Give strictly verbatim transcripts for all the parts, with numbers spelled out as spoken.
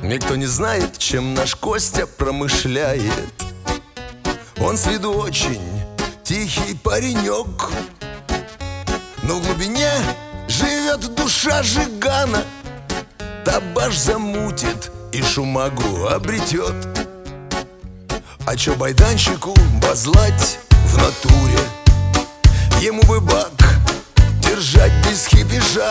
Никто не знает, чем наш Костя промышляет. Он с виду очень тихий паренек, но в глубине живет душа жигана. Табаш замутит и шумагу обретет. А чё байданщику базлать в натуре? Ему бы бак держать без хипежа.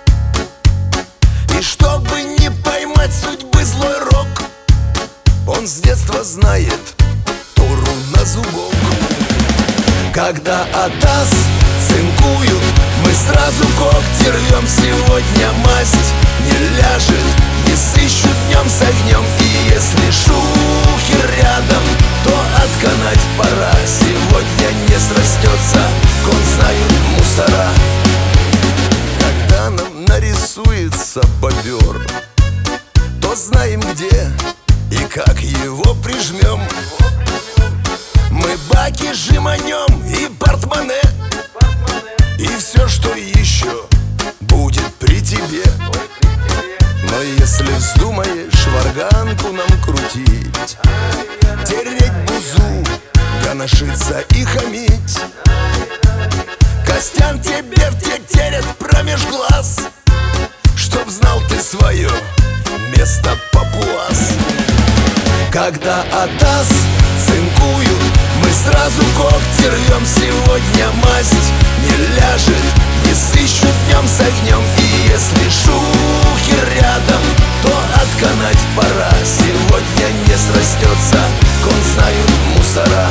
И чтобы не поймать судьбы злой рок, он с детства знает Тору на зубок. Когда атас цинкуют, мы сразу когти рвем. Сегодня масть не ляжет, не сыщут днем с огнем. И если шухер рядом, то отканать пора. Сегодня не срастется, кон знают мусора. Когда нам нарисуется бобер, то знаем где и как его прижмем. Мы баки жиманем и портмоне, и все, что еще будет при тебе. Но если вздумаешь варганку нам крутить, тереть бузу, гоношиться и хамить, Костян тебе втетерет промеж глаз, чтоб знал ты свое место, папуас. Когда атас цинкуют, мы сразу когти рвем. Сегодня масть не ляжет, не сыщут днем с огнем. И если шухер рядом, то отканать пора. Сегодня не срастется, кон знают мусора.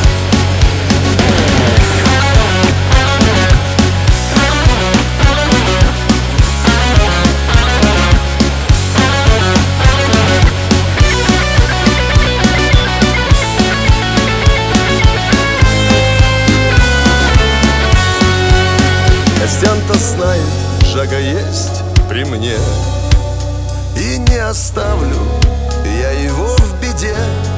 Костян-то знает, жага есть при мне, и не оставлю я его в беде.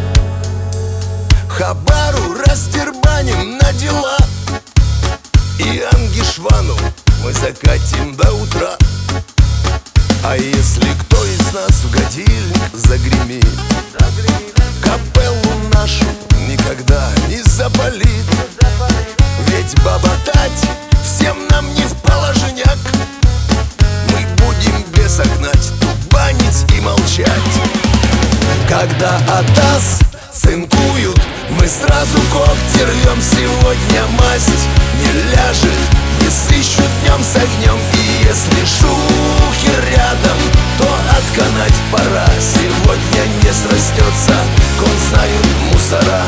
Хабару раздербаним на дела, и Ангишвану мы закатим до утра. А если кто из нас в годильник загремит, капеллу нашу никогда не запалит. Ведь баботать всем нам не в положняк. Мы будем беса гнать, тубанить и молчать. Когда атас цинкуют, мы сразу когти рвем. Сегодня масть не ляжет, не сыщут днем с огнем. И если шухер рядом, то отканать пора. Сегодня не срастется, кон знают мусора.